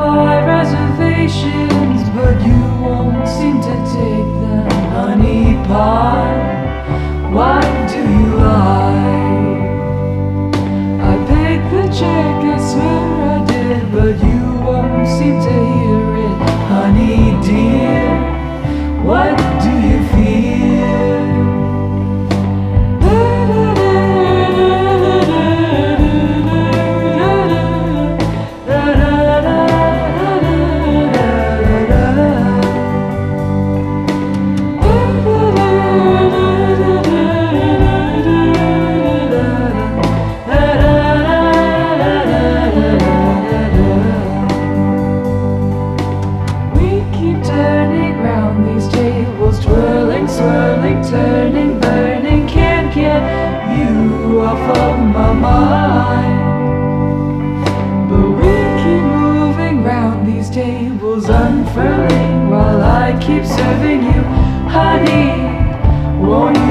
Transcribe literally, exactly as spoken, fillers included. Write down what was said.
my reservations, but you won't seem to take them. Honey pie, why do you lie? I paid the check, I swear I did, but you won't seem to hear it. Honey dear, what do you fear? Swirling, turning, burning, can't get you off of my mind. But we keep moving round these tables, unfurling, while I keep serving you. Honey, won't